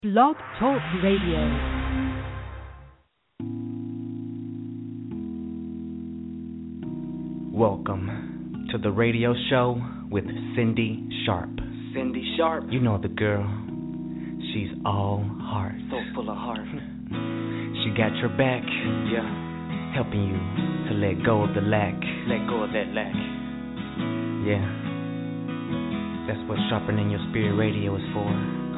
Blog Talk Radio. Welcome to the radio show with Cindy Sharp. Cindy Sharp. You know the girl. She's all heart. So full of heart. She got your back. Yeah. Helping you to let go of the lack. Let go of that lack. Yeah. That's what Sharpening Your Spirit Radio is for.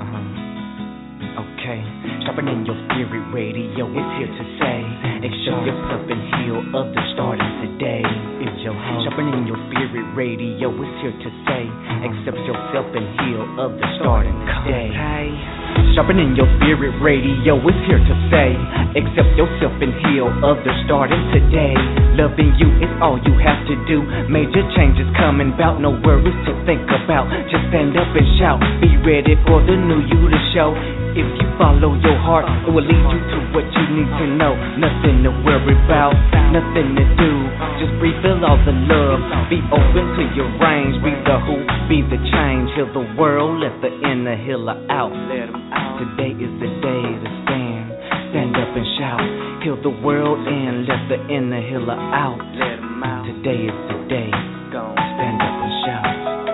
Okay. Sharpening Your Spirit Radio is here to say, accept yourself and heal others starting today. Is your hope. Sharpening Your Spirit Radio is here to say, accept yourself and heal others starting today. Sharpening Your Spirit Radio is here to say, accept yourself and heal others starting today. Loving you is all you have to do. Major changes coming about, no worries to think about. Just stand up and shout, be ready for the new you to show. If you follow your heart, it will lead you to what you need to know. Nothing to worry about, nothing to do. Just breathe, feel all the love. Be open to your range. Be the who, be the change. Heal the world, let the inner healer out. Let 'em out. Today is the day to stand. Stand up and shout. Heal the world and let the inner healer out. Let 'em out. Today is the day. Gone. Stand up and shout.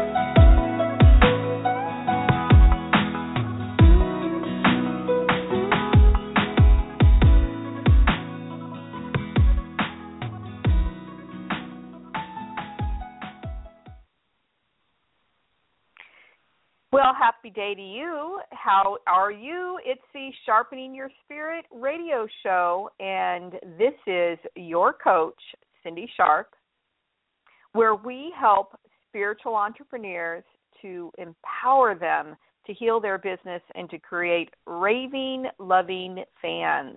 Well, happy day to you. How are you? It's the Sharpening Your Spirit radio show, and this is your coach, Cindy Sharp, where we help spiritual entrepreneurs to empower them to heal their business and to create raving, loving fans.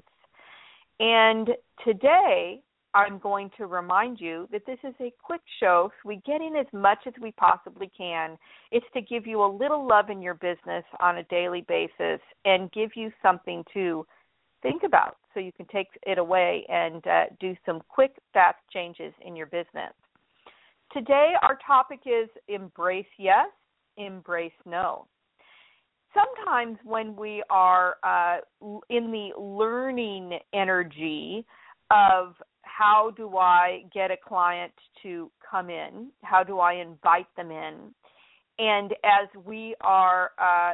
And today, I'm going to remind you that this is a quick show, so we get in as much as we possibly can. It's to give you a little love in your business on a daily basis and give you something to think about so you can take it away and do some quick, fast changes in your business. Today, our topic is embrace yes, embrace no. Sometimes when we are in the learning energy of how do I get a client to come in? How do I invite them in? And as we are,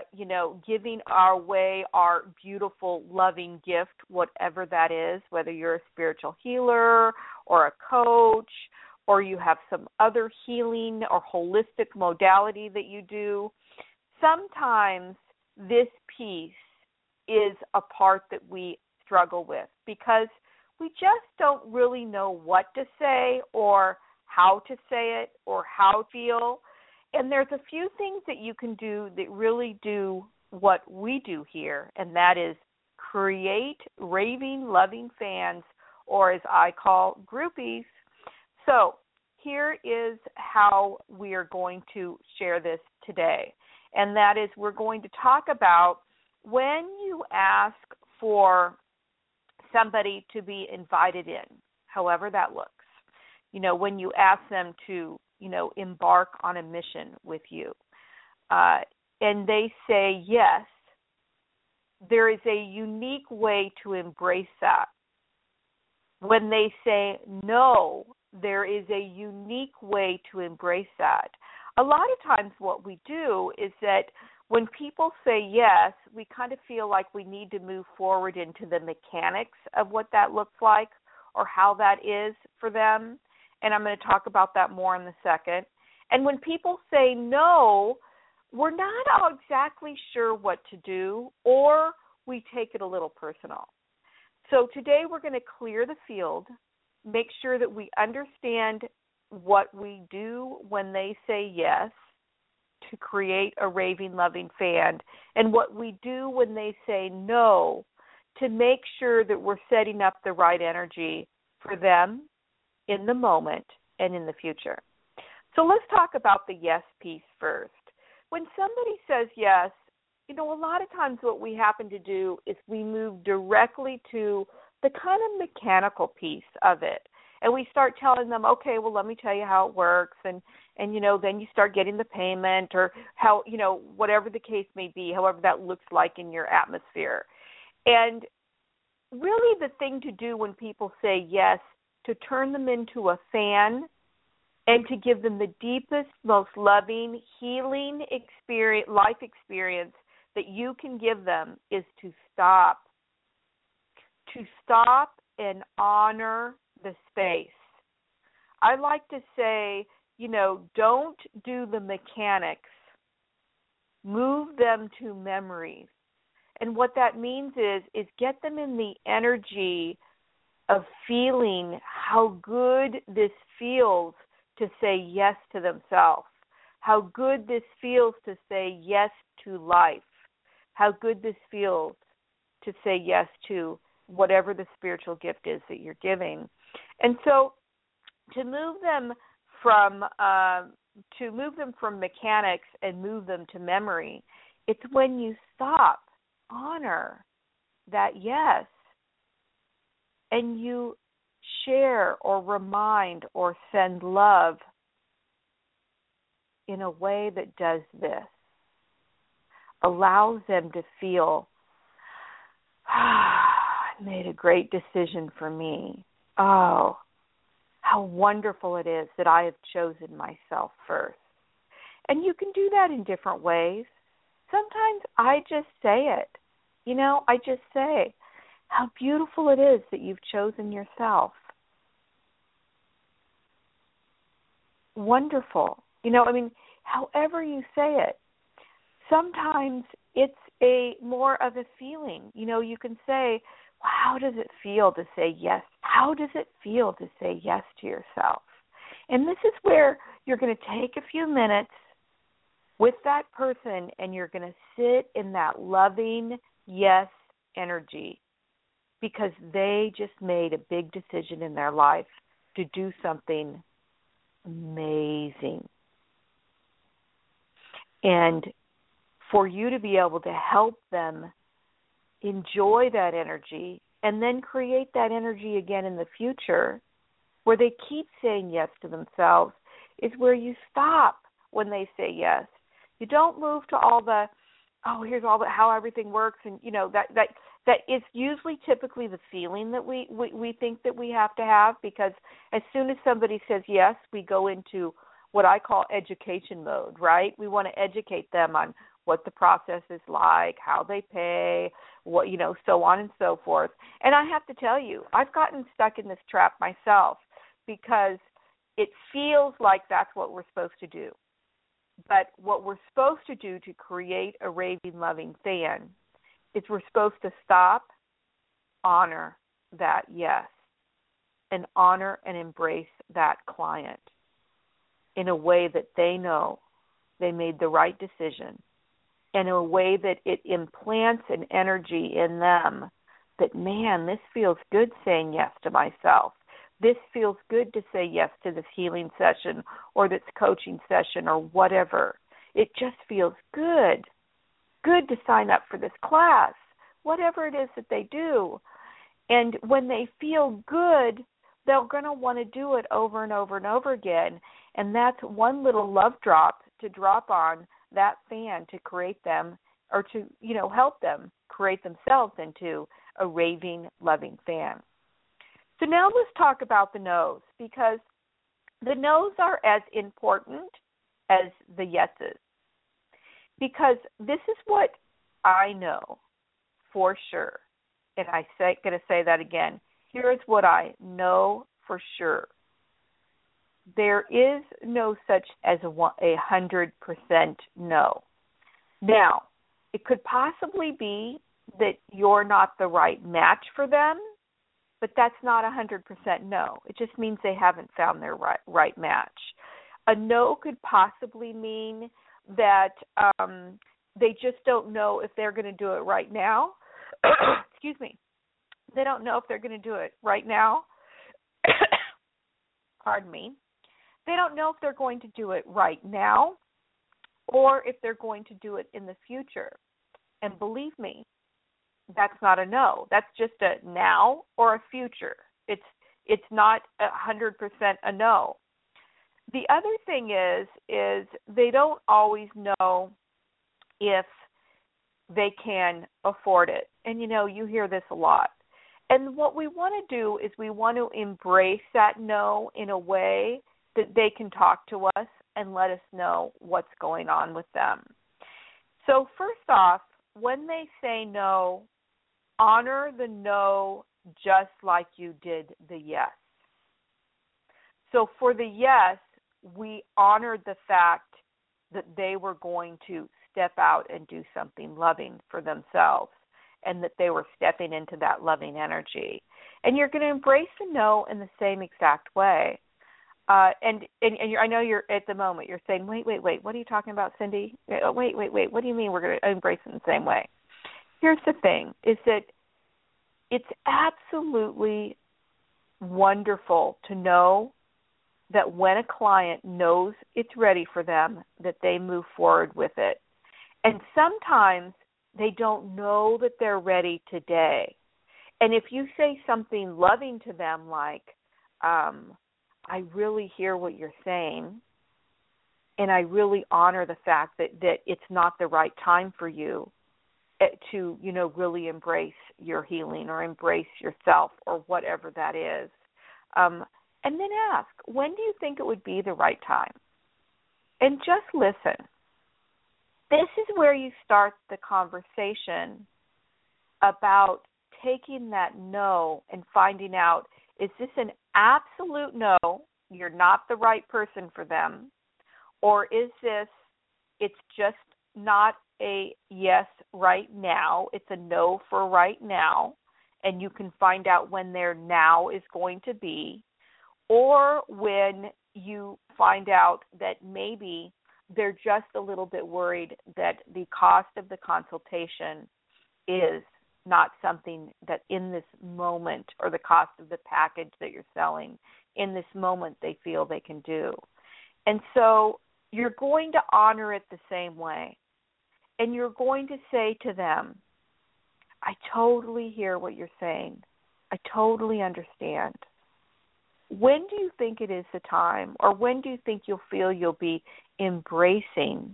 giving away our beautiful, loving gift, whatever that is, whether you're a spiritual healer or a coach, or you have some other healing or holistic modality that you do, sometimes this piece is a part that we struggle with because we just don't really know what to say or how to say it or how to feel. And there's a few things that you can do that really do what we do here, and that is create raving, loving fans, or as I call groupies. So here is how we are going to share this today, and that is we're going to talk about when you ask for somebody to be invited in, however that looks. When you ask them to, embark on a mission with you, and they say yes, there is a unique way to embrace that. When they say no, there is a unique way to embrace that. A lot of times what we do is that when people say yes, we kind of feel like we need to move forward into the mechanics of what that looks like or how that is for them. And I'm going to talk about that more in a second. And when people say no, we're not all exactly sure what to do, or we take it a little personal. So today we're going to clear the field, make sure that we understand what we do when they say yes, to create a raving, loving fan, and what we do when they say no, to make sure that we're setting up the right energy for them in the moment and in the future. So let's talk about the yes piece first. When somebody says yes, a lot of times what we happen to do is we move directly to the kind of mechanical piece of it. And we start telling them, okay, well, let me tell you how it works. And then you start getting the payment or how, whatever the case may be, however that looks like in your atmosphere. And really the thing to do when people say yes, to turn them into a fan and to give them the deepest, most loving, healing experience, life experience that you can give them is to stop. To stop and honor the space. I like to say, don't do the mechanics. Move them to memories. And what that means is get them in the energy of feeling how good this feels to say yes to themselves, how good this feels to say yes to life, how good this feels to say yes to whatever the spiritual gift is that you're giving. And so to move them from mechanics and move them to memory, it's when you stop, honor that yes, and you share or remind or send love in a way that does this, allows them to feel, I made a great decision for me. Oh, how wonderful it is that I have chosen myself first. And you can do that in different ways. Sometimes I just say it. I just say how beautiful it is that you've chosen yourself. Wonderful. However you say it. Sometimes it's more of a feeling. You can say, well, how does it feel to say yes? How does it feel to say yes to yourself? And this is where you're going to take a few minutes with that person and you're going to sit in that loving yes energy because they just made a big decision in their life to do something amazing. And for you to be able to help them enjoy that energy and then create that energy again in the future where they keep saying yes to themselves is where you stop when they say yes. You don't move to all the, here's all how everything works, and that is usually typically the feeling that we think that we have to have, because as soon as somebody says yes, we go into what I call education mode, right? We want to educate them on what the process is like, how they pay, what, so on and so forth. And I have to tell you, I've gotten stuck in this trap myself because it feels like that's what we're supposed to do. But what we're supposed to do to create a raving, loving fan is we're supposed to stop, honor that yes, and honor and embrace that client in a way that they know they made the right decision, in a way that it implants an energy in them that, man, this feels good saying yes to myself. This feels good to say yes to this healing session or this coaching session or whatever. It just feels good. Good to sign up for this class, whatever it is that they do. And when they feel good, they're going to want to do it over and over and over again. And that's one little love drop to drop on that fan to create them or to, help them create themselves into a raving, loving fan. So now let's talk about the no's, because the no's are as important as the yeses. Because this is what I know for sure, and I'm going to say that again. Here's what I know for sure. There is no such as a 100% no. Now, it could possibly be that you're not the right match for them, but that's not 100% no. It just means they haven't found their right match. A no could possibly mean that they just don't know if they're going to do it right now. Excuse me. They don't know if they're going to do it right now. Pardon me. They don't know if they're going to do it right now or if they're going to do it in the future. And believe me, that's not a no. That's just a now or a future. It's it's not 100% a no. The other thing is they don't always know if they can afford it. And, you hear this a lot. And what we want to do is we want to embrace that no in a way that they can talk to us and let us know what's going on with them. So first off, when they say no, honor the no just like you did the yes. So for the yes, we honored the fact that they were going to step out and do something loving for themselves and that they were stepping into that loving energy. And you're going to embrace the no in the same exact way. And I know you're at the moment, you're saying, wait, what are you talking about, Cindy? Wait, what do you mean we're going to embrace it in the same way? Here's the thing, is that it's absolutely wonderful to know that when a client knows it's ready for them, that they move forward with it. And sometimes they don't know that they're ready today. And if you say something loving to them like, I really hear what you're saying, and I really honor the fact that it's not the right time for you to, really embrace your healing or embrace yourself or whatever that is. And then ask, when do you think it would be the right time? And just listen. This is where you start the conversation about taking that no and finding out, is this an absolute no, you're not the right person for them, or is this, it's just not a yes right now, it's a no for right now, and you can find out when their now is going to be, or when you find out that maybe they're just a little bit worried that the cost of the consultation is not something that in this moment, or the cost of the package that you're selling, in this moment they feel they can do. And so you're going to honor it the same way. And you're going to say to them, I totally hear what you're saying. I totally understand. When do you think it is the time, or when do you think you'll feel you'll be embracing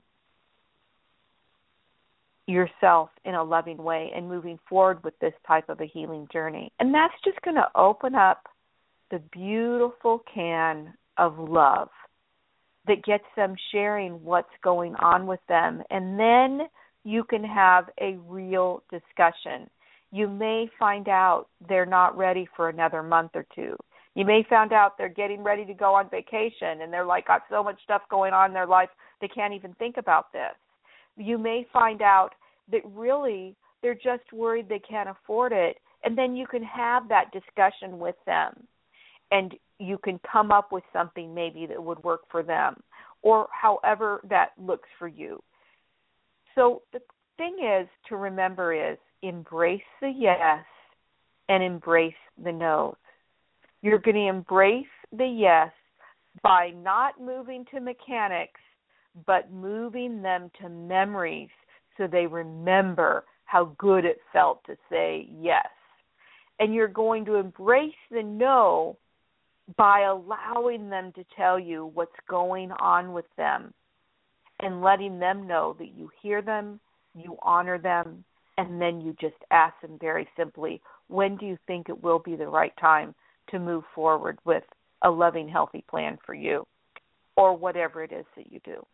yourself in a loving way and moving forward with this type of a healing journey? And that's just going to open up the beautiful can of love that gets them sharing what's going on with them. And then you can have a real discussion. You may find out they're not ready for another month or two. You may find out they're getting ready to go on vacation and they're got so much stuff going on in their life they can't even think about this. You may find out that really they're just worried they can't afford it, and then you can have that discussion with them, and you can come up with something maybe that would work for them, or however that looks for you. So the thing is to remember is embrace the yes and embrace the no's. You're going to embrace the yes by not moving to mechanics, but moving them to memories so they remember how good it felt to say yes. And you're going to embrace the no by allowing them to tell you what's going on with them and letting them know that you hear them, you honor them, and then you just ask them very simply, when do you think it will be the right time to move forward with a loving, healthy plan for you, or whatever it is that you do.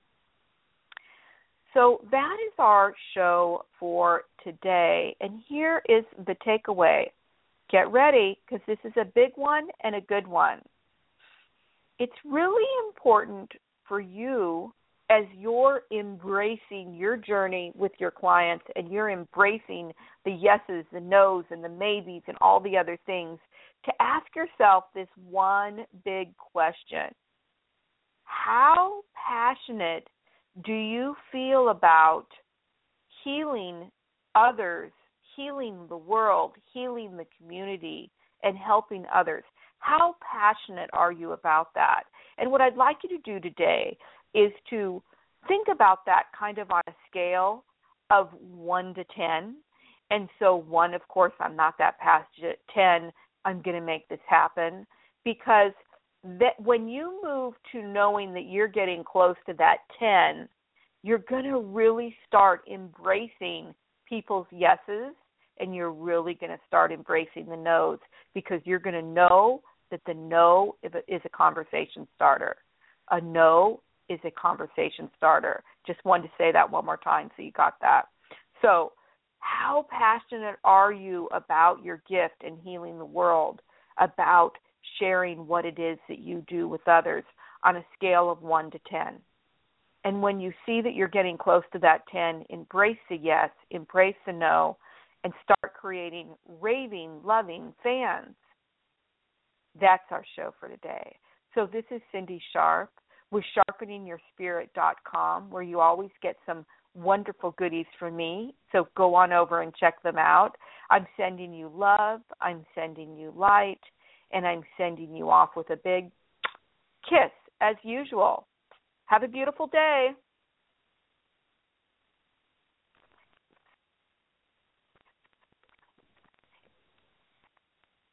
So that is our show for today. And here is the takeaway. Get ready, because this is a big one and a good one. It's really important for you, as you're embracing your journey with your clients and you're embracing the yeses, the nos, and the maybes and all the other things, to ask yourself this one big question. How passionate do you feel about healing others, healing the world, healing the community, and helping others? How passionate are you about that? And what I'd like you to do today is to think about that kind of on a scale of 1 to 10. And so 1, of course, I'm not that passionate. 10, I'm going to make this happen. because that when you move to knowing that you're getting close to that 10, you're going to really start embracing people's yeses, and you're really going to start embracing the no's, because you're going to know that the no is a conversation starter. A no is a conversation starter. Just wanted to say that one more time so you got that. So how passionate are you about your gift and healing the world, about sharing what it is that you do with others on a scale of 1 to 10? And when you see that you're getting close to that 10, embrace the yes, embrace the no, and start creating raving, loving fans. That's our show for today. So this is Cindy Sharp with sharpeningyourspirit.com, where you always get some wonderful goodies from me. So go on over and check them out. I'm sending you love. I'm sending you light. And I'm sending you off with a big kiss, as usual. Have a beautiful day.